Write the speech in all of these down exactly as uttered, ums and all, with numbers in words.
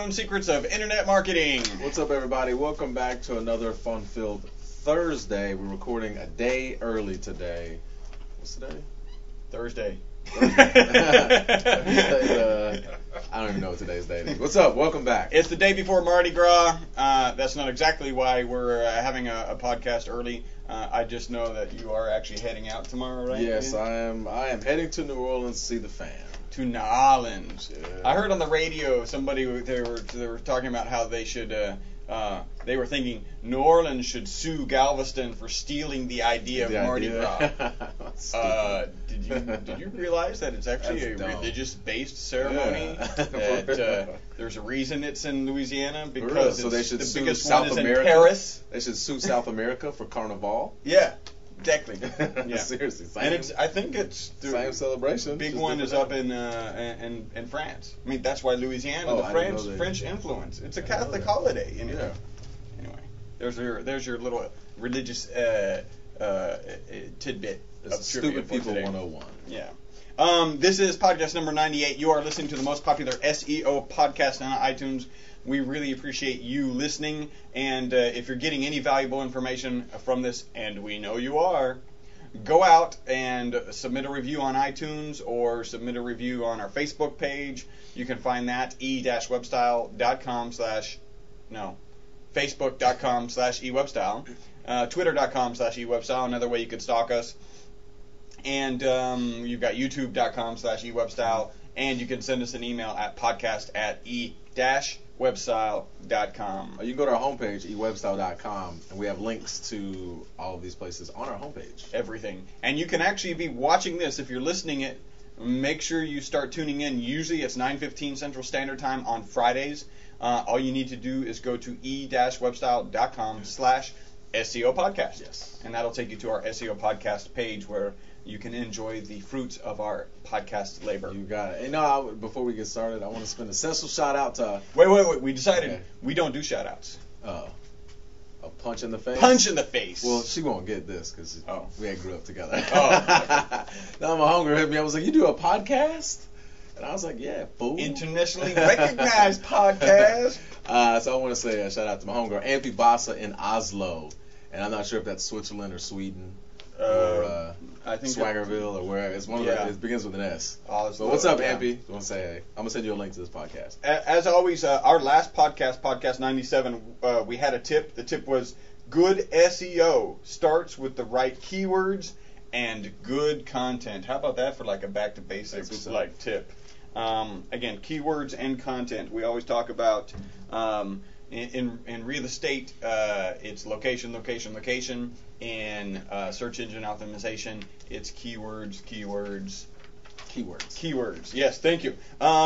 Unknown Secrets of Internet Marketing. What's up, everybody? Welcome back to another fun-filled Thursday. We're recording a day early today. What's today? Thursday. Thursday. uh, I don't even know what today's date is. What's up? Welcome back. It's the day before Mardi Gras. Uh, that's not exactly why we're uh, having a, a podcast early. Uh, I just know that you are actually heading out tomorrow, right? Yes, yeah. I am. I am heading to New Orleans to see the fam. To New Orleans. Yeah. I heard on the radio somebody they were they were talking about how they should. Uh, uh, they were thinking New Orleans should sue Galveston for stealing the idea The of Mardi idea. Gras. uh, did you did you realize that it's actually That's a dumb. religious-based ceremony? Yeah. That uh, there's a reason it's in Louisiana For real. because So they it's should the sue biggest South one is America. in Paris. They should sue South America for Carnival. Yeah, exactly. Yeah. Seriously, same, And it's I think it's the same celebration. big just one is different up in uh, in in France. I mean that's why Louisiana, Oh, the I didn't French know that. French influence. It's a I didn't know Catholic that. holiday. You know? Yeah. Anyway, there's your there's your little religious uh, uh, uh, tidbit It's of trivia Stupid for People today. one oh one. Yeah. Um, this is podcast number ninety-eight. You are listening to the most popular S E O podcast on iTunes. We really appreciate you listening, and uh, if you're getting any valuable information from this, and we know you are, go out and submit a review on iTunes or submit a review on our Facebook page. You can find that e-webstyle.com slash, no, facebook.com slash ewebstyle, uh, twitter.com slash ewebstyle, another way you could stalk us. And um, you've got youtube.com slash ewebstyle, and you can send us an email at podcast at e-webstyle.com. You can go to our homepage, e webstyle dot com, and we have links to all of these places on our homepage. Everything. And you can actually be watching this if you're listening it. Make sure you start tuning in. Usually it's nine fifteen Central Standard Time on Fridays. Uh, all you need to do is go to e-webstyle.com slash SEO podcast. Yes. And that'll take you to our S E O podcast page where you can enjoy the fruits of our podcast labor. You got it. And now, before we get started, I want to spend a special shout out to Wait, wait, wait. We decided Okay. we don't do shout-outs. uh, a punch in the face. Punch in the face. Well, she won't get this because Oh. we had grew up together. Oh. Now my hunger hit me. I was like, "You do a podcast?" And I was like, "Yeah, fool." Internationally recognized podcast. Uh, so I want to say a shout out to my homegirl, Ampy Bassa in Oslo, and I'm not sure if that's Switzerland or Sweden Uh, or uh, I think Swaggerville or where. It's one of Yeah. the, it begins with an S. Oslo, So what's up, yeah. Ampy? I want to say hey. I'm gonna send you a link to this podcast. A- As always, uh, our last podcast, podcast ninety-seven, uh, we had a tip. The tip was good S E O starts with the right keywords and good content. How about that for like a back to That's basics what's up. like tip? Um, again, keywords and content. We always talk about um, in, in in real estate, uh, it's location, location, location. In uh, search engine optimization, it's keywords, keywords, Keywords. Keywords. Yes, thank you.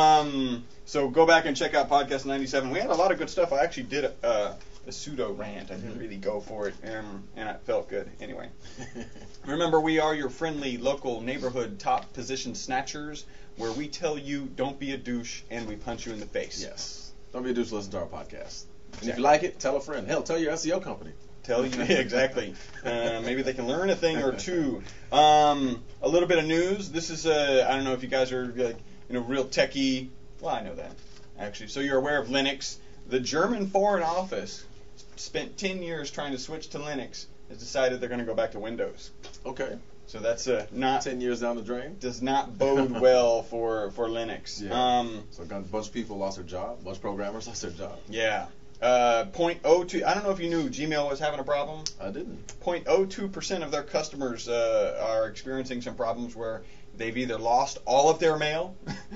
Um, so go back and check out podcast ninety-seven. We had a lot of good stuff. I actually did a, uh, a pseudo rant. I didn't really go for it, um, and it felt good. Anyway, remember, we are your friendly local neighborhood top position snatchers, where we tell you don't be a douche and we punch you in the face. Yes. Don't be a douche. Listen to our podcast. And if Exactly. you like it, tell a friend. Hell, tell your S E O company. Tell you exactly. Uh, maybe they can learn a thing or two. Um, a little bit of news. This is uh, I don't know if you guys are like you know real techie. Well, I know that actually. So you're aware of Linux. The German Foreign Office spent ten years trying to switch to Linux. Has decided they're going to go back to Windows. Okay. So that's uh, not Ten years down the drain. does not bode well for for Linux. Yeah. Um, So a bunch of people lost their job. A bunch of programmers lost their job. yeah. Uh, point oh two. I don't know if you knew Gmail was having a problem. I didn't. zero point zero two percent of their customers uh, are experiencing some problems where they've either lost all of their mail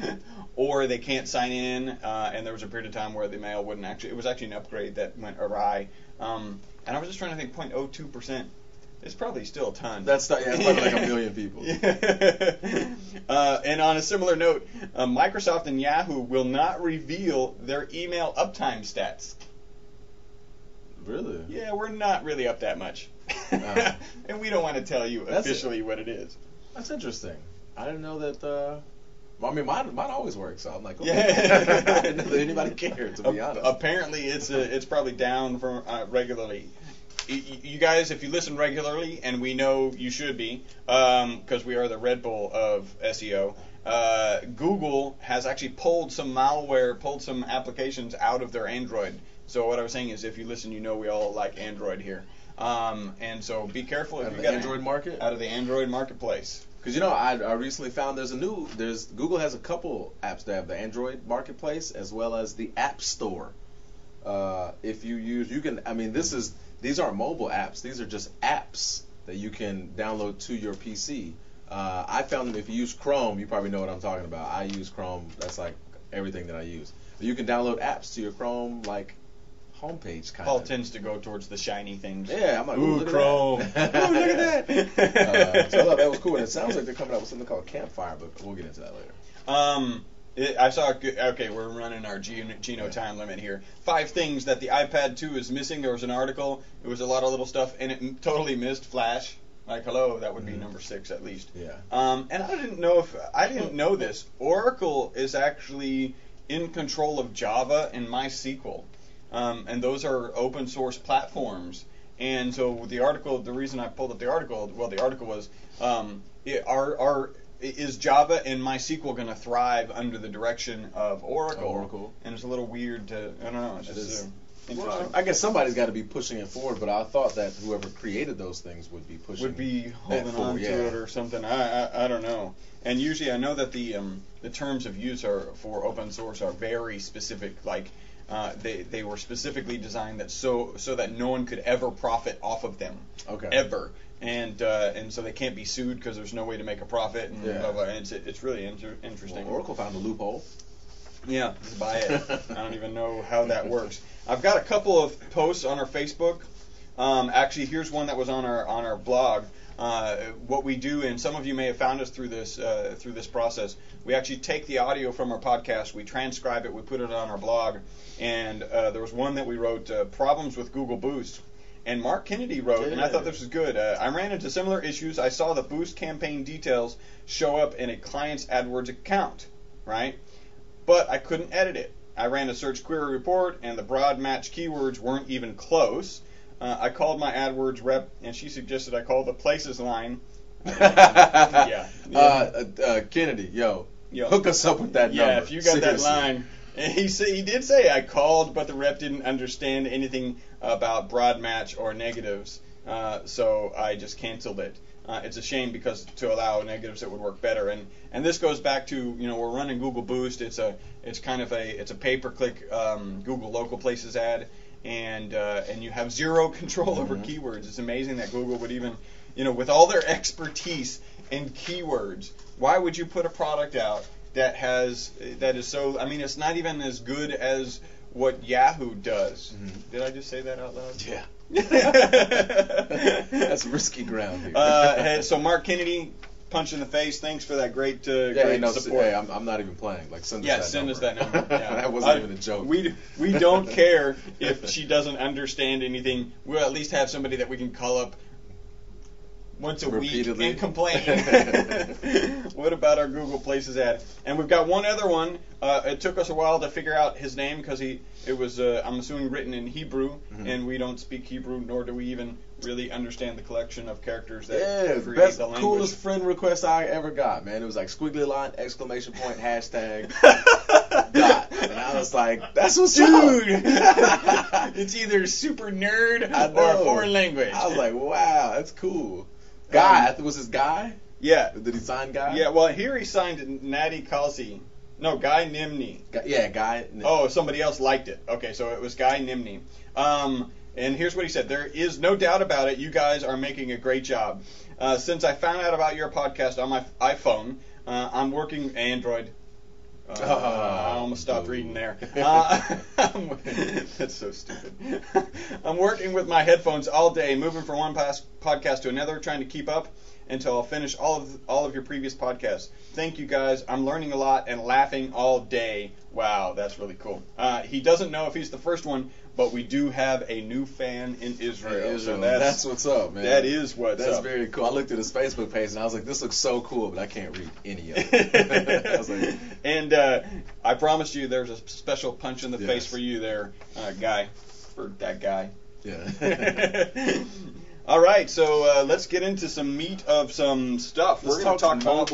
or they can't sign in, uh, and there was a period of time where the mail wouldn't actually, it was actually an upgrade that went awry. Um, and I was just trying to think, zero point zero two percent, it's probably still a ton. That's not, yeah, it's probably like a million people. Yeah. uh, and on a similar note, uh, Microsoft and Yahoo will not reveal their email uptime stats. Really? Yeah, we're not really up that much. Uh, and we don't want to tell you That's officially what it is. That's interesting. I didn't know that. Uh, well, I mean, mine, mine always works. So I'm like, okay. Yeah. I didn't know that anybody cared, to be A- honest. Apparently, it's uh, it's probably down from uh, regularly. Y- y- You guys, if you listen regularly, and we know you should be, because we are the Red Bull of S E O, uh, Google has actually pulled some malware, pulled some applications out of their Android. So what I was saying is, if you listen, you know we all like Android here. Um, and so be careful if Out of you the got Android an- market? Out of the Android marketplace. Because you know, I, I recently found there's a new there's Google has a couple apps that have the Android marketplace as well as the App Store. Uh, if you use, you can. I mean, this is these aren't mobile apps. These are just apps that you can download to your P C. Uh, I found them if you use Chrome, you probably know what I'm talking about. I use Chrome. That's like everything that I use. But you can download apps to your Chrome like homepage kind Paul of. tends to go towards the shiny things. Yeah, I'm like, Ooh, look at Chrome. that. Ooh, look at that. uh, so I thought that was cool. And it sounds like they're coming out with something called Campfire, but we'll get into that later. Um, it, I saw. Okay, we're running our Geno, Geno time limit here. Five things that the iPad two is missing. There was an article. It was a lot of little stuff, and it m- totally missed Flash. Like, hello, that would be Mhm. number six at least. Yeah. Um, and I didn't know if I didn't know this. Oracle is actually in control of Java and MySQL, um, and those are open source platforms. And so the article, the reason I pulled up the article, well, the article was, um, it, are are is Java and MySQL going to thrive under the direction of Oracle? Oracle. And it's a little weird to, I don't know, it's It just is. uh, interesting. Well, I guess somebody's got to be pushing it forward, but I thought that whoever created those things would be pushing. Would be holding that forward, on to yeah. it or something. I, I I don't know. And usually, I know that the um, the terms of use are for open source are very specific. Like uh, they they were specifically designed that so so that no one could ever profit off of them. Okay. Ever. And uh, and so they can't be sued because there's no way to make a profit. And Yeah. blah, blah. And it's it's really inter- interesting. Well, Oracle found a loophole. Yeah, just buy it. I don't even know how that works. I've got a couple of posts on our Facebook. Um, actually, here's one that was on our on our blog. Uh, what we do, and some of you may have found us through this uh, through this process. We actually take the audio from our podcast, we transcribe it, we put it on our blog, and uh, there was one that we wrote, uh, problems with Google Boost. And Mark Kennedy wrote, and I thought this was good. Uh, I ran into similar issues. I saw the Boost campaign details show up in a client's AdWords account, right? But I couldn't edit it. I ran a search query report, and the broad match keywords weren't even close. Uh, I called my AdWords rep, and she suggested I call the places line. yeah. Uh, uh, uh, Kennedy, yo, Yo. hook us up with that Yeah, number. if you got Seriously. that line. And he say, he did say I called, but the rep didn't understand anything about broad match or negatives, uh, so I just canceled it. Uh, it's a shame because to allow negatives it would work better, and and this goes back to, you know, we're running Google Boost. It's a it's kind of a it's a pay per click um, Google Local Places ad, and uh, and you have zero control over Mhm. keywords. It's amazing that Google would even, you know, with all their expertise in keywords, why would you put a product out that has that is so? I mean, it's not even as good as what Yahoo does. Mhm. Did I just say that out loud? Yeah. That's risky ground here. uh, hey, so Mark Kennedy, punch in the face. Thanks for that great, uh, yeah, great no, support. hey, I'm, I'm not even playing. Like, send us yeah, that send number. us that number. Yeah. That wasn't Uh, even a joke. We we don't care if she doesn't understand anything. We'll at least have somebody that we can call up once a Repeatedly. week and complain. What about our Google Places ad? And we've got one other one. Uh, it took us a while to figure out his name because he it was uh, I'm assuming written in Hebrew, Mhm. and we don't speak Hebrew, nor do we even really understand the collection of characters that Yeah, create best, the language. coolest friend request I ever got, man. It was like squiggly line, exclamation point, hashtag, dot. And I was like, that's what's Dude, up. it's either super nerd I or a know. foreign language. I was like, wow, that's cool. Guy, I think was his guy? yeah, Did he sign Guy? yeah. Well, here he signed Natty Kelsey. No, Guy Nimney. Guy, yeah, Guy. Oh, somebody else liked it. Okay, so it was Guy Nimney. Um, and here's what he said. There is no doubt about it. You guys are making a great job. Uh, since I found out about your podcast on my iPhone, uh, I'm working Android. Uh, Oh, I almost stopped boo. reading there. Uh, that's so stupid. I'm working with my headphones all day, moving from one past podcast to another, trying to keep up until I'll finish all of all of your previous podcasts. Thank you guys. I'm learning a lot and laughing all day. Wow, that's really cool. Uh, he doesn't know if he's the first one, but we do have a new fan in Israel. Israel. So that's, that's, what's up, man. that is what's That's up. very cool. I looked at his Facebook page and I was like, this looks so cool, but I can't read any of it. I was like, and uh, I promised you there's a special punch in the Yes. face for you there, uh, guy, for that guy. yeah. All right, so uh, let's get into some meat of some stuff. Let's We're going talk to talk about mobile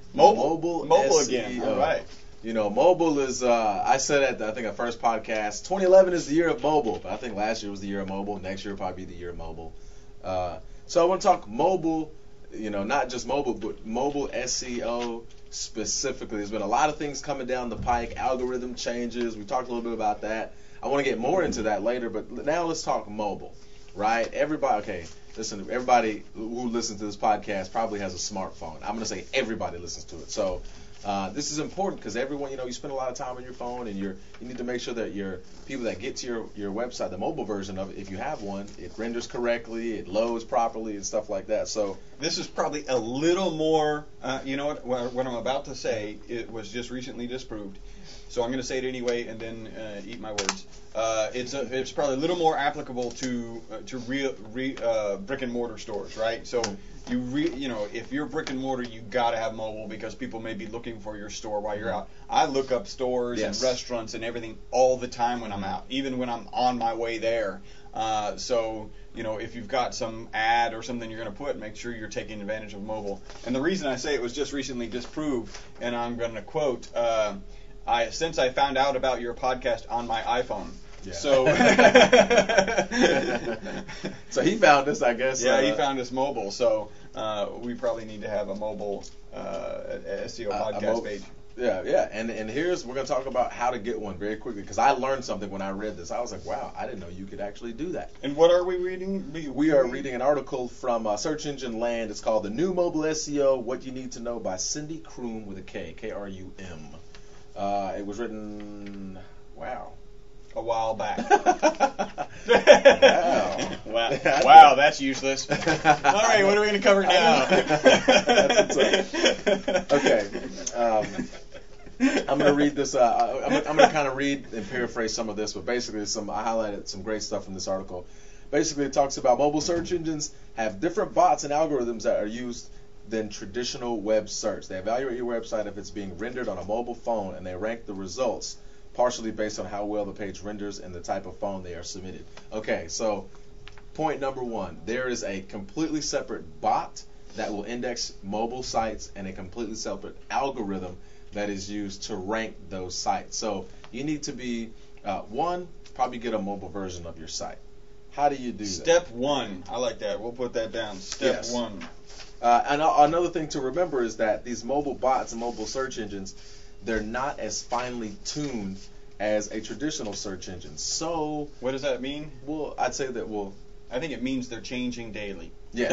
Mobile. Mobile, Mobile S E O. again. All right. You know, mobile is, uh, I said at, the, I think, our first podcast, twenty eleven is the year of mobile. But I think last year was the year of mobile. Next year will probably be the year of mobile. Uh, so I want to talk mobile, you know, not just mobile, but mobile S E O specifically. There's been a lot of things coming down the pike, algorithm changes. We talked a little bit about that. I want to get more into that later, but now let's talk mobile, right? Everybody, okay, listen, everybody who listens to this podcast probably has a smartphone. I'm going to say everybody listens to it. So uh, this is important because everyone, you know, you spend a lot of time on your phone, and you're you need to make sure that your people that get to your, your website, the mobile version of it, if you have one, it renders correctly, it loads properly, and stuff like that. So this is probably a little more, uh, you know what, what, what I'm about to say, it was just recently disproved. So I'm going to say it anyway, and then uh, eat my words. Uh, it's a, it's probably a little more applicable to uh, to real re, uh, brick and mortar stores, right? So you re, you know if you're brick and mortar, you got to have mobile because people may be looking for your store while you're out. I look up stores Yes. and restaurants and everything all the time when I'm out, even when I'm on my way there. Uh, so you know if you've got some ad or something you're going to put, make sure you're taking advantage of mobile. And the reason I say it was just recently disproved, and I'm going to quote. Uh, I, since I found out about your podcast on my iPhone. Yeah. So so he found us, I guess. Yeah, uh, he found us mobile. So uh, we probably need to have a mobile uh, S E O Uh, a podcast mo- page. Yeah, yeah, and and here's we're gonna talk about how to get one very quickly because I learned something when I read this. I was like, wow, I didn't know you could actually do that. And what are we reading? We, We are reading an article from uh, Search Engine Land. It's called "The New Mobile S E O: What You Need to Know" by Cindy Krum with a K, K R U M. Uh, it was written, wow, a while back. wow, wow, wow, that's useless. All right, what are we going to cover now? That's what's up. Okay, um, I'm going to read this. Uh, I'm, I'm going to kind of read and paraphrase some of this, but basically, some I highlighted some great stuff from this article. Basically, it talks about mobile search engines have different bots and algorithms that are used than traditional web search. They evaluate your website if it's being rendered on a mobile phone, and they rank the results partially based on how well the page renders and the type of phone they are submitted. Okay, so point number one, there is a completely separate bot that will index mobile sites and a completely separate algorithm that is used to rank those sites. So you need to be, uh, one, probably get a mobile version of your site. How do you do that? Step one. I like that. We'll put that down. Step Yes. one. Uh, and uh, another thing to remember is that these mobile bots and mobile search engines, they're not as finely tuned as a traditional search engine. So, What does that mean? well, I'd say that, well, I think it means they're changing daily. yes.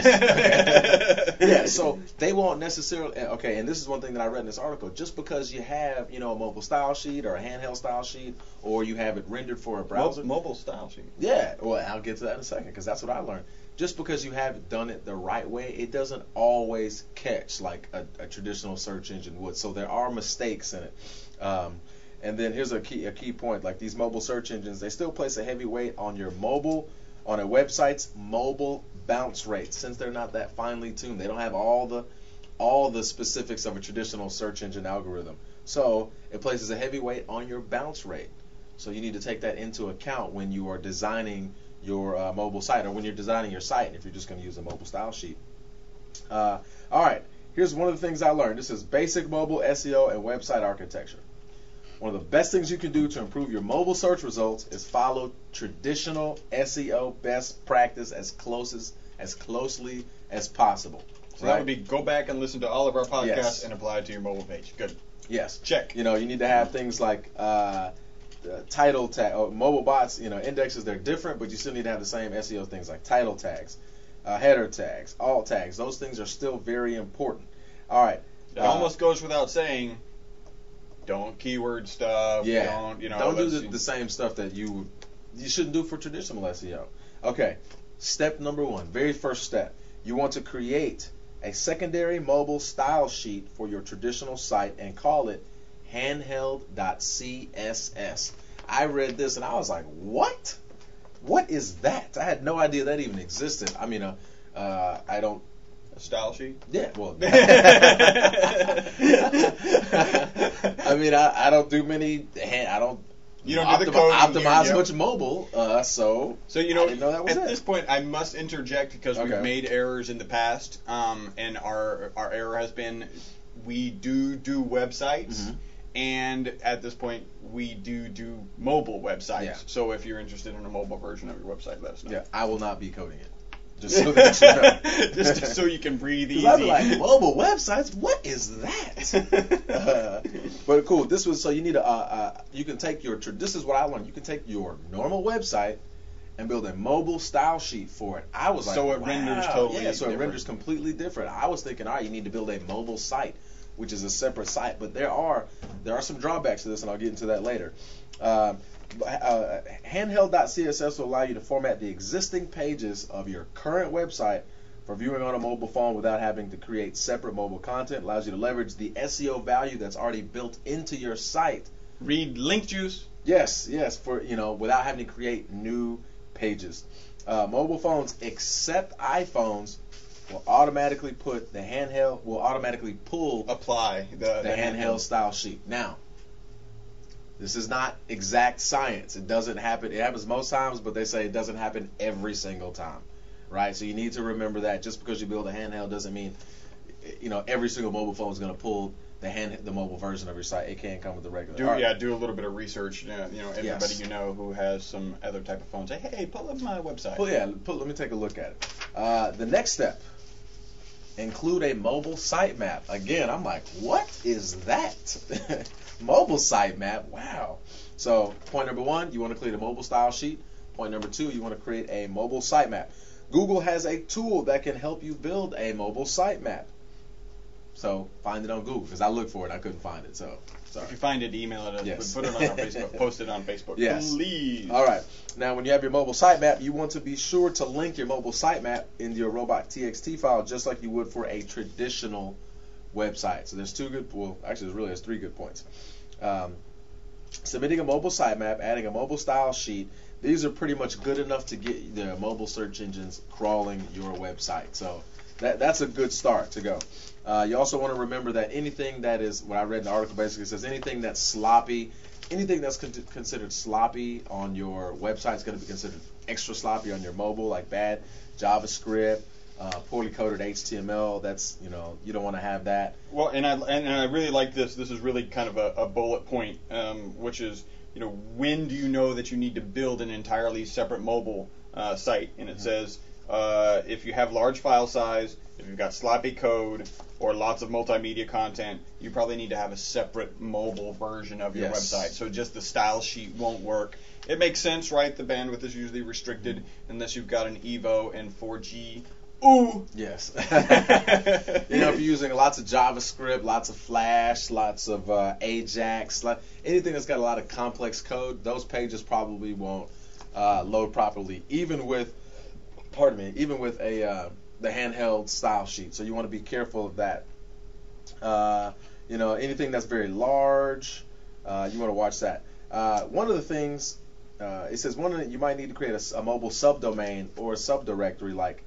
Yeah, so they won't necessarily, okay, and this is one thing that I read in this article, just because you have, you know, a mobile style sheet or a handheld style sheet, or you have it rendered for a browser. Mo- mobile style sheet. Yeah, well, I'll get to that in a second because that's what I learned. Just because you have done it the right way, it doesn't always catch like a, a traditional search engine would. So there are mistakes in it. Um, and then here's a key a key point: like these mobile search engines, they still place a heavy weight on your mobile, on a website's mobile bounce rate, since they're not that finely tuned. They don't have all the all the specifics of a traditional search engine algorithm. So it places a heavy weight on your bounce rate. So you need to take that into account when you are designing your uh, mobile site, or when you're designing your site if you're just going to use a mobile style sheet. Uh, all right, here's one of the things I learned. This is basic mobile S E O and website architecture. One of the best things you can do to improve your mobile search results is follow traditional S E O best practice as close as, as closely as possible. So right? that would be go back and listen to all of our podcasts Yes. and apply it to your mobile page. Good. Yes. Check. You know, you need to have things like uh, the title tag, or mobile bots. You know, indexes, they're different, but you still need to have the same S E O things like title tags, uh, header tags, alt tags. Those things are still very important. All right. It uh, almost goes without saying. Don't keyword stuff. Yeah. Don't you know? Don't do let's the, see. the same stuff that you you shouldn't do for traditional S E O. Okay. Step number one, very first step. You want to create a secondary mobile style sheet for your traditional site and call it handheld dot C S S. I read this and I was like, what? What is that? I had no idea that even existed. I mean, uh, uh, I don't. A style sheet. Yeah, well. I mean, I, I don't do many. I don't. You don't do the optimi- coding optimize here, yep. much mobile, uh, so So you know, I didn't know that was at it. this point, I must interject because Okay. we've made errors in the past, um, and our our error has been we do do websites. Mhm. And at this point, we do do mobile websites. Yeah. So if you're interested in a mobile version of your website, let us know. Yeah, I will not be coding it. Just so that you know. Just so you can breathe easy. I'd be like, mobile websites? What is that? uh, but cool. This was so you need a. Uh, uh, you can take your. This is what I learned. You can take your normal website and build a mobile style sheet for it. I was like, So it wow. renders totally Yeah, so it different. renders completely different. I was thinking, all right, you need to build a mobile site, which is a separate site. But there are there are some drawbacks to this, and I'll get into that later. Uh, uh, handheld.css will allow you to format the existing pages of your current website for viewing on a mobile phone without having to create separate mobile content. Allows you to leverage the S E O value that's already built into your site. Read link juice. Yes, yes, for you know, without having to create new pages. Uh, mobile phones, except iPhones, will automatically put the handheld will automatically pull Apply the, the, the handheld style sheet. Now, this is not exact science. It doesn't happen. It happens most times, but they say it doesn't happen every single time, right? So you need to remember that just because you build a handheld doesn't mean, you know, every single mobile phone is going to pull the hand the mobile version of your site. It can come with the regular. Do, All right. Yeah, do a little bit of research. You know, you know everybody Yes. you know who has some other type of phone. Say, hey, pull up my website. Well, yeah, put, let me take a look at it. Uh, the next step, include a mobile sitemap. Again, I'm like, what is that? Mobile sitemap? Wow. So, point number one, you want to create a mobile style sheet. Point number two, you want to create a mobile sitemap. Google has a tool that can help you build a mobile sitemap. So, find it on Google, because I looked for it, I couldn't find it. So, sorry. If you find it, email it us. Yes. Put it on our Facebook. Post it on Facebook. Yes. Please. All right. Now, when you have your mobile sitemap, you want to be sure to link your mobile sitemap into your robot.txt file, just like you would for a traditional website. So there's two good. Well, actually, there's really there's three good points. Um, submitting a mobile sitemap, adding a mobile style sheet. These are pretty much good enough to get the mobile search engines crawling your website. So that that's a good start to go. Uh, you also want to remember that anything that is, what I read in the article basically says, anything that's sloppy, anything that's con- considered sloppy on your website is going to be considered extra sloppy on your mobile, like bad JavaScript, uh, poorly coded H T M L. That's, you know, you don't want to have that. Well, and I and I really like this. This is really kind of a, a bullet point, um, which is, you know, when do you know that you need to build an entirely separate mobile uh, site? And it mm-hmm. says uh, if you have large file size, if you've got sloppy code or lots of multimedia content, you probably need to have a separate mobile version of your Yes. website. So just the style sheet won't work. It makes sense, right? The bandwidth is usually restricted unless you've got an Evo and four G. Ooh! Yes. You know, if you're using lots of JavaScript, lots of Flash, lots of uh, Ajax, like anything that's got a lot of complex code, those pages probably won't uh, load properly, even with, pardon me, even with a uh, the handheld style sheet. So you want to be careful of that. Uh, you know, anything that's very large, uh, you want to watch that. Uh, one of the things, uh, it says one of the, you might need to create a, a mobile subdomain or a subdirectory like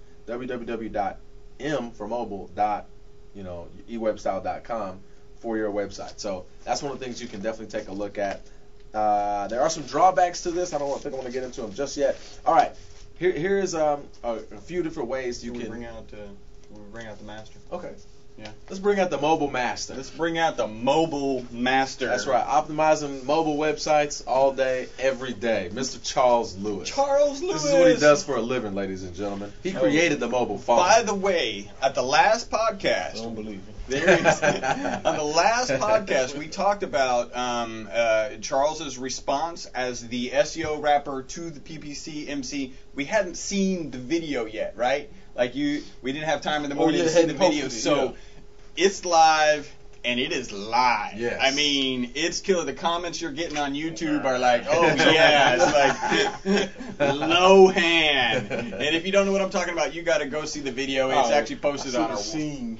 www.m for mobile dot, you know, ewebstyle dot com for your website. So that's one of the things you can definitely take a look at. Uh, there are some drawbacks to this. I don't think I want to get into them just yet. All right, here here is um, a, a few different ways you Can we can bring out uh, can we bring out the master? Okay. Yeah. Let's bring out the mobile master. Let's bring out the mobile master. That's right. Optimizing mobile websites all day, every day. Mister Charles Lewis. Charles Lewis. This is what he does for a living, ladies and gentlemen. He Oh. created the mobile phone. By the way, at the last podcast, Don't believe it. there it is. On the last podcast, we talked about um, uh, Charles's response as the S E O rapper to the P P C M C. We hadn't seen the video yet, right? Like you, we didn't have time in the Oh, morning yeah, to see the hadn't video, posted it, so yeah. it's live. And it is live. Yes. I mean, it's killer. The comments you're getting on YouTube are like, oh yeah, it's like low hand. And if you don't know what I'm talking about, you got to go see the video. It's Oh, actually posted on our wall. Sheen.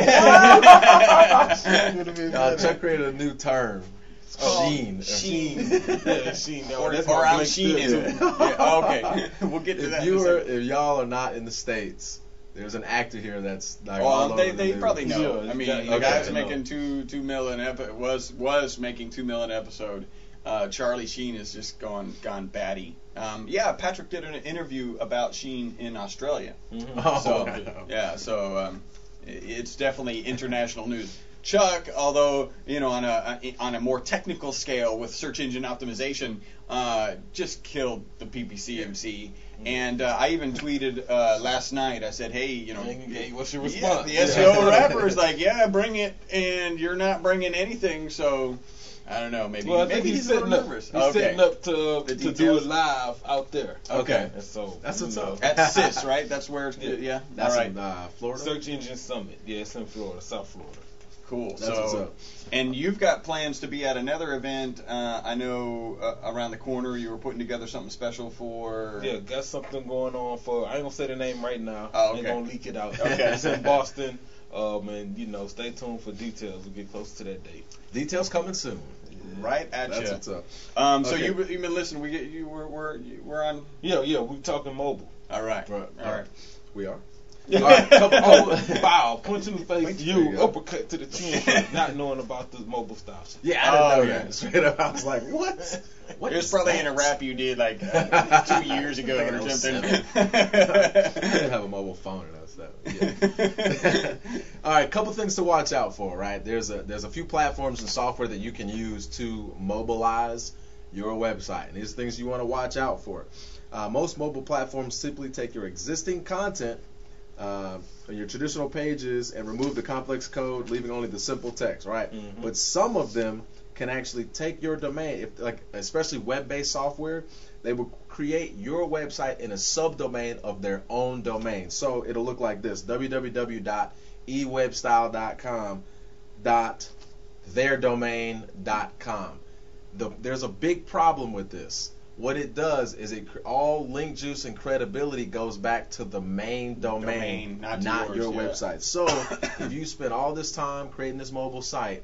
Uh, Chuck created a new term. Oh, Sheen. Sheen. Yeah, Sheen. No, Or, that's or my I'm Blake Sheenism. Phillips. Yeah, oh, okay, we'll get to If that. you in a are, second. if y'all are not in the States, there's an actor here that's like all Well, over they, the they news. probably know. Yeah, I mean, yeah, the okay, guy's I know. making two two mil an epi- was was making two mil an episode. Uh, Charlie Sheen has just gone gone batty. Um, yeah, Patrick did an interview about Sheen in Australia. Mhm. Oh, So wow. yeah, so um, i- it's definitely international news. Chuck, although you know on a on a more technical scale with search engine optimization, uh, just killed the P P C M C. And uh, I even tweeted uh, last night. I said, "Hey, you know, what's your yeah, response?" the S E O rapper is like, yeah, bring it, and you're not bringing anything, so." I don't know. Maybe well, I maybe think he's, he's a little setting up. nervous. He's okay. setting up to The to do details? it live out there. Okay. And so That's you what's know, up. At S I S, right? That's where it's Yeah. yeah. yeah. That's All right. in uh, Florida. Search Engine Summit. Yeah, it's in Florida, South Florida. Cool. That's so, what's up. And you've got plans to be at another event. Uh, I know uh, around the corner you were putting together something special for. Yeah, got something going on for. I ain't gonna say the name right now. Oh, I okay. ain't gonna leak it out. Okay. It's in Boston. Um, and you know, stay tuned for details. We get close to that date. Details coming soon. Right at That's you. what's up. Um, so Okay. you you've been listening. We get you. We're we're we're on. Yeah, yeah, we talking mobile. All right. Right. All right. We are. All right, couple- oh, wow! Punch in the face. Punch- You there you go. uppercut to the chin for not knowing about the mobile style shit. Yeah, I didn't Oh, know yeah. that. Straight up, I was like, what? What It was is probably that? in a rap you did like uh, two years ago Back in or something. I didn't have a mobile phone in us. That, yeah. All right, couple things to watch out for. Right, there's a there's a few platforms and software that you can use to mobilize your website, and these are things you want to watch out for. Uh, most mobile platforms simply take your existing content, uh, your traditional pages, and remove the complex code, leaving only the simple text. Right, Mhm. but some of them can actually take your domain, if like especially web-based software. They will create your website in a subdomain of their own domain. So it'll look like this: w w w dot e webstyle dot com dot their domain dot com. The, there's a big problem with this. What it does is it cr- all link juice and credibility goes back to the main domain, Domain, not to yours, your yeah. website. So if you spend all this time creating this mobile site,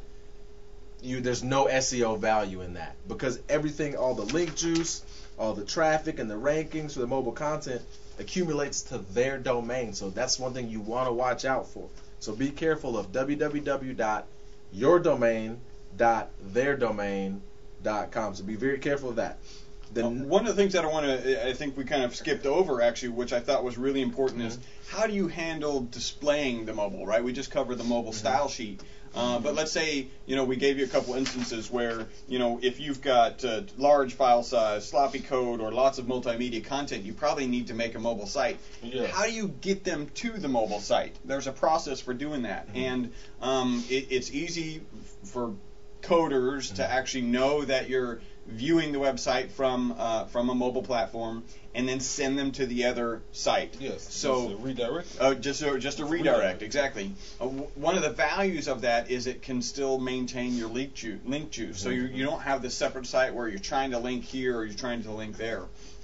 you there's no S E O value in that, because everything, all the link juice, all the traffic and the rankings for the mobile content accumulates to their domain. So that's one thing you want to watch out for. So be careful of w w w dot your domain dot their domain dot com. So be very careful of that. The, Uh, one of the things that I want to, I think we kind of skipped over actually, which I thought was really important, is how do you handle displaying the mobile, right? We just covered the mobile style sheet. Uh, but let's say, you know, we gave you a couple instances where, you know, if you've got uh, large file size, sloppy code, or lots of multimedia content, you probably need to make a mobile site. Yeah. How do you get them to the mobile site? There's a process for doing that. Mm-hmm. And um, it, it's easy for coders Mm-hmm. to actually know that you're viewing the website from uh, from a mobile platform, and then send them to the other site. Yes. So just a redirect. uh, just a, just a redirect, exactly. Uh, w- one of the values of that is it can still maintain your link juice. Link juice. So you you don't have this separate site where you're trying to link here or you're trying to link there.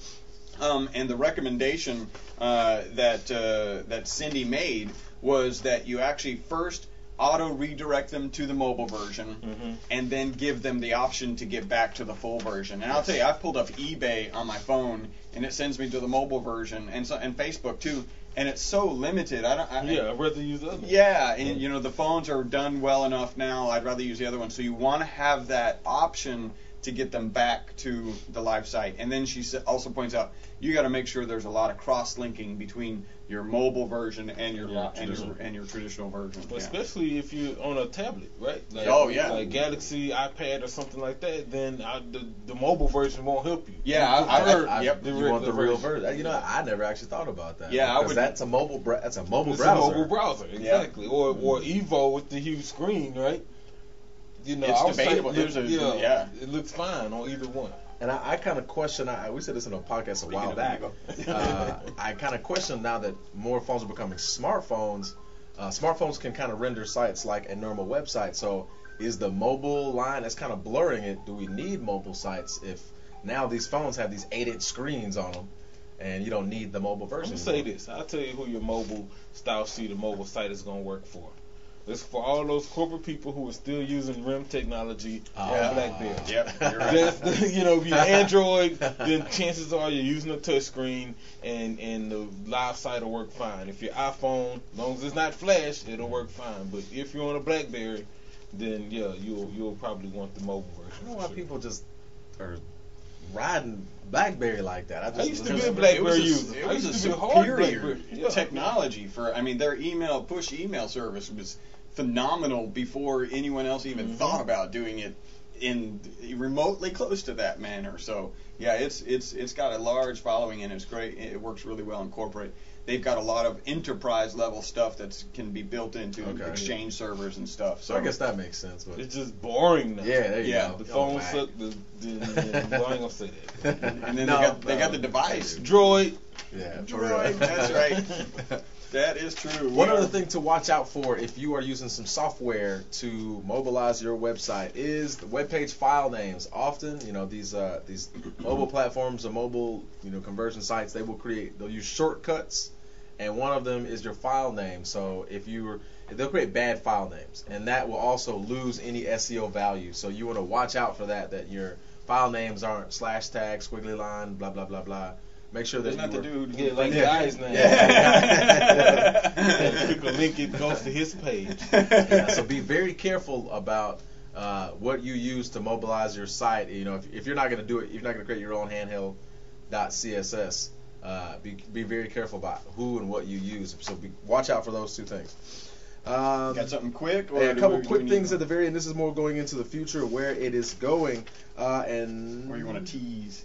Um, and the recommendation uh, that uh, that Cindy made was that you actually first auto redirect them to the mobile version, Mhm. and then give them the option to get back to the full version. And I'll tell you, I've pulled up eBay on my phone, and it sends me to the mobile version, and so and Facebook too. And it's so limited. I don't. I, Yeah, I'd rather use the other. Yeah, and you know the phones are done well enough now. I'd rather use the other one. So you want to have that option to get them back to the live site. And then she sa- also points out you got to make sure there's a lot of cross-linking between your mobile version and your Yeah, and your traditional. and your traditional version. But Yeah. especially if you're on a tablet, right? Like, Oh, yeah. Like Galaxy, iPad, or something like that, then I, the, the mobile version won't help you. Yeah, You I- I- prefer I- yep. the you want the regular real version. You know, I never actually thought about that. Yeah, I because would- that's a mobile. Bra- that's a mobile It's browser. a mobile browser, exactly. Or or Evo with the huge screen, right? You know, It's I was debatable. saying, There's a- yeah, yeah. it looks fine on either one. And I, I kind of question. I, we said this in a podcast a while of back. Evo. uh, I kind of question now that more phones are becoming smartphones. Uh, smartphones can kind of render sites like a normal website. So is the mobile line that's kind of blurring it? Do we need mobile sites if now these phones have these eight-inch screens on them, and you don't need the mobile I'm version? gonna say this. I'll tell you who your mobile style sheet or mobile site is gonna work for. It's for all those corporate people who are still using R I M technology on Yeah. BlackBerry. Yep, you're right. That's the, you know, if you're Android, then chances are you're using a touch screen, and and the live site will work fine. If you're iPhone, as long as it's not Flash, it'll work fine. But if you're on a BlackBerry, then yeah, you'll you'll probably want the mobile I version. don't know for why sure. people just are riding BlackBerry like that. I, just, I used to be just- a BlackBerry it was user. a, it I was used a to be a hard superior BlackBerry. Yeah. technology for. I mean, their email push email service was phenomenal before anyone else even Mm-hmm. thought about doing it in remotely close to that manner. So yeah, it's it's it's got a large following and it's great. It works really well in corporate. They've got a lot of enterprise level stuff that can be built into Okay. Exchange servers and stuff. So I guess that makes sense. But It's just boring now. yeah, there you Yeah. go. The phone Oh, whack. sucked. The, the, the, well, I ain't gonna say that. And then No, they got they no. got the device. Droid. Yeah, for Droid, real. that's right. That is true. One We other are- thing to watch out for if you are using some software to mobilize your website is the web page file names. Often, you know, these uh, these mobile platforms or mobile, you know, conversion sites, they will create, they'll use shortcuts, and one of them is your file name. So if you were, they'll create bad file names, and that will also lose any S E O value. So you want to watch out for that, that your file names aren't slash tag, squiggly line, blah blah blah blah. Make sure that Isn't that you the were- dude? Yeah, like Yeah. guy's name. Yeah. And click a link, it goes to his page. Yeah, so be very careful about uh, what you use to mobilize your site. You know, if, if you're not going to do it, if you're not going to create your own handheld.css, uh, be be very careful about who and what you use. So be, watch out for those two things. Um, Got something quick? Or and a do couple we- do quick we things need- at the very end. This is more going into the future, where it is going, uh, and Or you want to tease?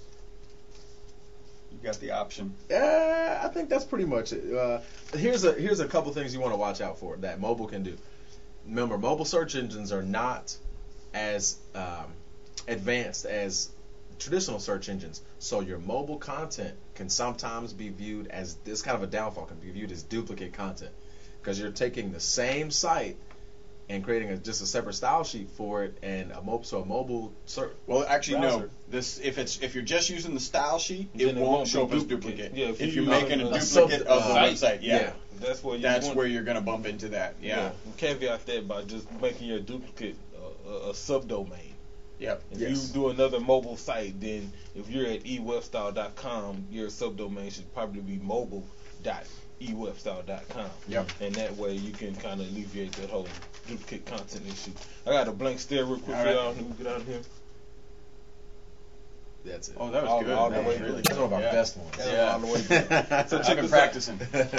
You got the option. Uh, I think that's pretty much it. Uh, here's a here's a couple things you want to watch out for that mobile can do. Remember, mobile search engines are not as um, advanced as traditional search engines, so your mobile content can sometimes be viewed as this kind of a downfall can be viewed as duplicate content because you're taking the same site and creating a, just a separate style sheet for it, and a mobile so a mobile search. Well, actually, no. browser. This if it's if you're just using the style sheet, Then it it won't won't show be up as duplicate. duplicate. Yeah, if if you you're use making a a duplicate sub- of the uh, website, yeah, Yeah, that's where you that's want- where you're gonna bump into that. Yeah. Caveat that by just making your duplicate uh, a, a subdomain. Yep. If Yes. you do another mobile site, then if you're at e webstyle dot com, your subdomain should probably be mobile dot e webstyle dot com. Yep. And that way you can kind of alleviate that whole duplicate content issue. I got a blank stare real quick All for right. y'all. Let me get out of here. That's it. Oh, that was All- good. all the That way was really That's one of our good. best ones. Yeah. Yeah. All the way back. So I've check been this out. practicing.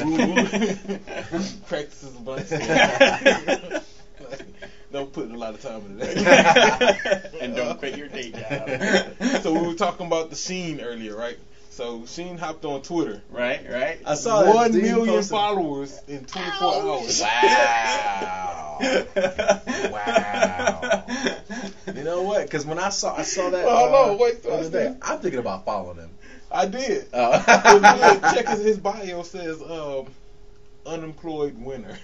Practice is a blank stare. Don't put a lot of time into that. And don't quit your day job. So we were talking about the Sheen earlier, right? So Sheen hopped on Twitter. Right, right. I saw that. One Dean million posted- followers in twenty-four hours. Wow. Wow. You know what? Because when I saw I saw that. Well, hold uh, on, wait, the other first day, thing. I'm thinking about following him. I did. Oh. Check his, his bio says um, unemployed winner.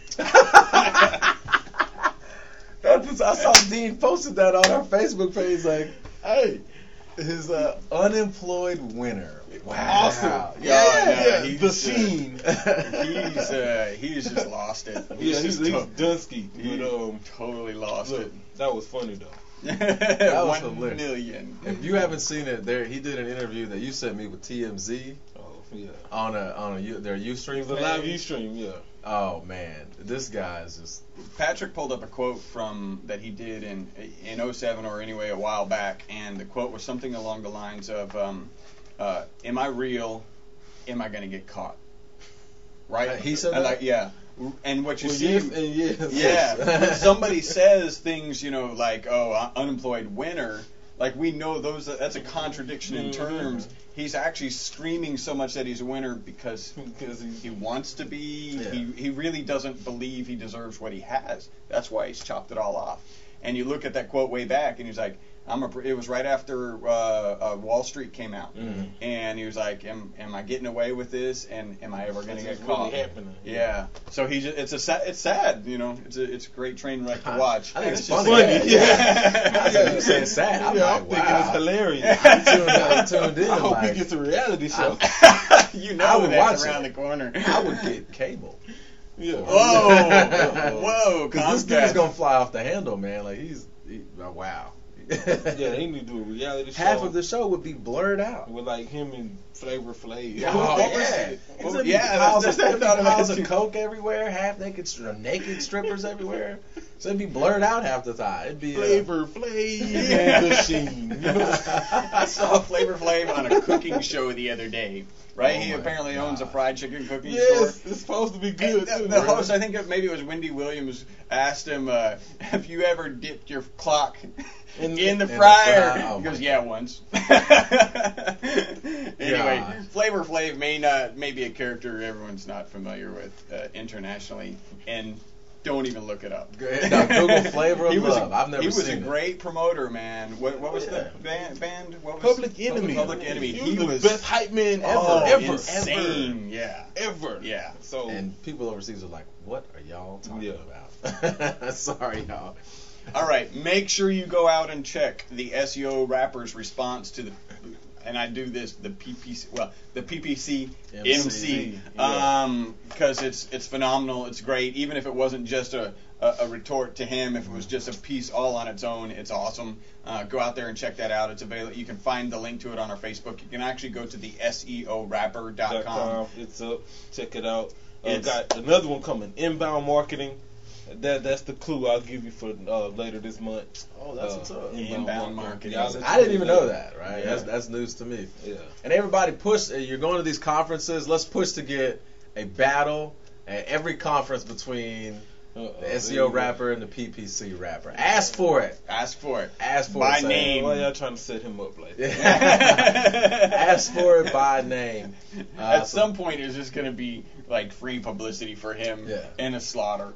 That was, I saw Dean posted that on our Facebook page. Like, hey, his uh, unemployed winner. Wow. Awesome. Yeah. Yeah, yeah, he's, the uh, Sheen. He's uh, he's just lost it. Yeah, he's, just he's to- Dunsky. he But um, totally lost look, it. that was funny though. That was One hilarious. million. If you haven't seen it, there he did an interview that you sent me with T M Z Oh yeah. on a on a U- their It UStream was a live page. Ustream, yeah. Oh man, this guy is just Patrick pulled up a quote from that he did in in oh seven or anyway a while back, and the quote was something along the lines of, um, uh, "Am I real? Am I going to get caught?" Right? Uh, he said And that? like, yeah. And what you Well, see, yes and yes. yeah, when somebody says things, you know, like, "Oh, uh, unemployed winner," like we know those that's a contradiction in Mhm. terms. He's actually screaming so much that he's a winner because Because he's he wants to be. Yeah. He he really doesn't believe he deserves what he has. That's why he's chopped it all off. And you look at that quote way back, and he's like, "I'm a." It was right after uh, uh, Wall Street came out, Mhm. and he was like, "Am am I getting away with this? And am I ever going to This get is caught?" really happening. Yeah. So he just, it's a sad, it's sad, you know. It's a it's a great train wreck to watch. I think And it's just funny. sad. Funny, Yeah. I thought you said sad. I'm yeah, like, I'm thinking wow. it's hilarious. I tuned, I tuned in. I hope like, he gets a reality show. You I know would that's watch around it. the corner. I would get cable. yeah. Whoa, whoa, Because this Comcast. dude's gonna fly off the handle, man. Like he's, he, uh, wow. Yeah, they need to do a reality show. Half of the show would be blurred out. with like him and Flavor Flav. Yeah. Oh, What was yeah. it? There's Well, a yeah, piles, that's- of, that's- that's piles not of bad, too. coke everywhere, half naked, stri- naked strippers everywhere. So it'd be blurred out half the time. It'd be Flavor uh, Flav machine. I saw Flavor Flav on a cooking show the other day. Right? Oh he my apparently God. owns a fried chicken cooking store. Yes, it's supposed to be And good the, too. the bro. host, I think it- maybe it was Wendy Williams, asked him, uh, "Have you ever dipped your clock in, In the, the- fryer?" in the fryer? Oh he my goes, "Yeah, once." Anyway, God. Flavor Flav may not may be a character everyone's not familiar with uh, internationally, and don't even look it up. Now, Google Flavor of He was a- Love. I've never He was seen a it. great promoter, man. What, what was Yeah. the band? band? What was Public Enemy. Public Enemy. He, He was was the best hype man ever, oh, ever, insane. Yeah. ever, ever. Yeah. So And people overseas are like, "What are y'all talking Yeah. about?" Sorry, y'all. All right, make sure you go out and check the S E O Rapper's response to the, and I do this, the P P C, well, the P P C M C, M C, yeah. um, because it's it's phenomenal, it's great. Even if it wasn't just a, a, a retort to him, if it was just a piece all on its own, it's awesome. Uh, go out there and check that out. It's available. You can find the link to it on our Facebook. You can actually go to the S E O rapper dot dot com. com. It's up. Check it out. Uh, It's- got another one coming. Inbound marketing. That that's the clue I'll give you for uh, later this month. Oh, that's Uh, what's up. Inbound marketing. Y'all let I you didn't even know that. Right? Yeah. That's that's news to me. Yeah. And everybody push. uh, You're going to these conferences. Let's push to get a battle at every conference between Uh-oh, the S E there O you go. rapper and the P P C rapper. Ask for it. Ask for it. Ask for By it. say- name. Why y'all trying to set him up like that? Ask for it by name. Uh, At so- some point, it's just going to be like free publicity for him Yeah. and a slaughter.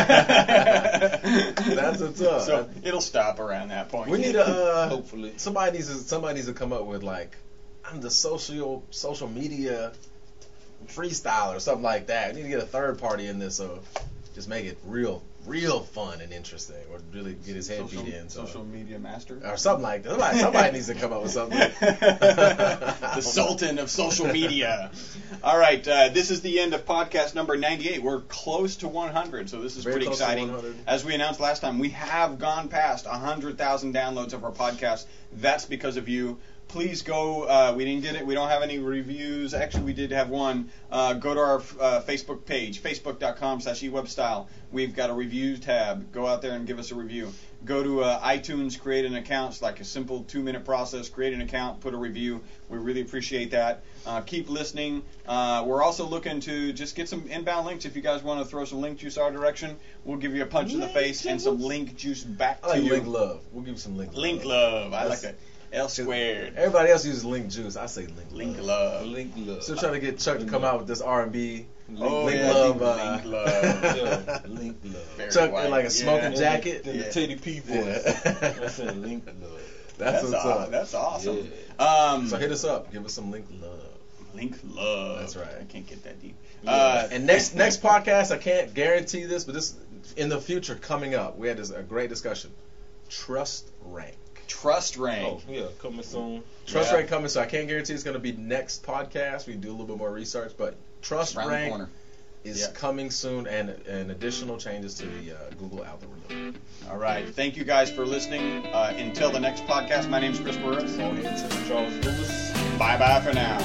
That's what's up. So it'll stop around that point. We need a uh, Hopefully. somebody needs to somebody needs to come up with like I'm the social social media freestyle or something like that. We need to get a third party in this, so just make it real real fun and interesting, or really get his head social, beat in. So. social media master. Or something like that. Somebody, somebody needs to come up with something. The Sultan of social media. All right, uh, this is the end of podcast number ninety-eight. We're close to one hundred, so this is Very pretty close to exciting. one hundred. As we announced last time, we have gone past one hundred thousand downloads of our podcast. That's because of you. Please go. Uh, we didn't get it. We don't have any reviews. Actually, we did have one. Uh, go to our uh, Facebook page, facebook dot com slash ewebstyle. We've got a review tab. Go out there and give us a review. Go to uh, iTunes, create an account. It's like a simple two-minute process. Create an account, put a review. We really appreciate that. Uh, keep listening. Uh, we're also looking to just get some inbound links. If you guys want to throw some link juice our direction, we'll give you a punch in the Link face and some juice? link juice back I like to you. link love. We'll give you some link. Link love. love. I like That's- that. L squared. Everybody else uses link juice. I say link. Link love. love. Link love. Still trying to get Chuck to come out with this R and B. Oh, Link yeah, love. link uh, love. Yeah, link love. Very Chuck white. in like a smoking Yeah. jacket. Then Yeah. the Teddy P voice. Yeah. I said link love. That's, That's, what's aw- up. that's awesome. Yeah. Um, So hit us up. Give us some link love. link love. That's right. I can't get that deep. Yeah. Uh, And next next podcast, I can't guarantee this, but this in the future coming up. We had this, a great discussion. Trust rank. Trust rank. Oh yeah, coming soon. Trust Yeah. rank coming, so I can't guarantee it's going to be next podcast. We can do a little bit more research, but trust Around the rank corner. is Yeah. coming soon, and and additional changes to the uh, Google algorithm. All right. Thank you guys for listening. Uh, until the next podcast, my name's Chris Burris. Go ahead, Tim. Charles Lewis. Bye bye for now.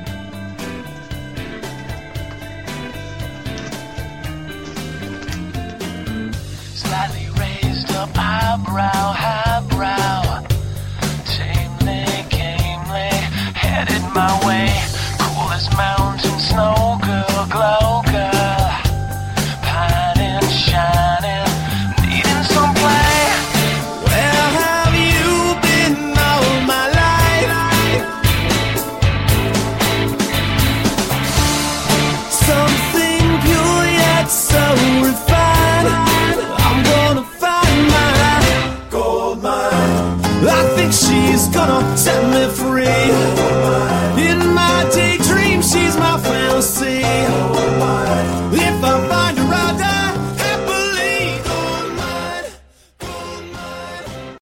Slightly raised up eyebrow, highbrow, tamely, gamely, headed my way. Cool as mountain snow, girl, glow, girl, pining, shining, needing some play. Where have you been all my life? Something pure yet so refined. I'm gonna find my gold mine. I think she's gonna set me free.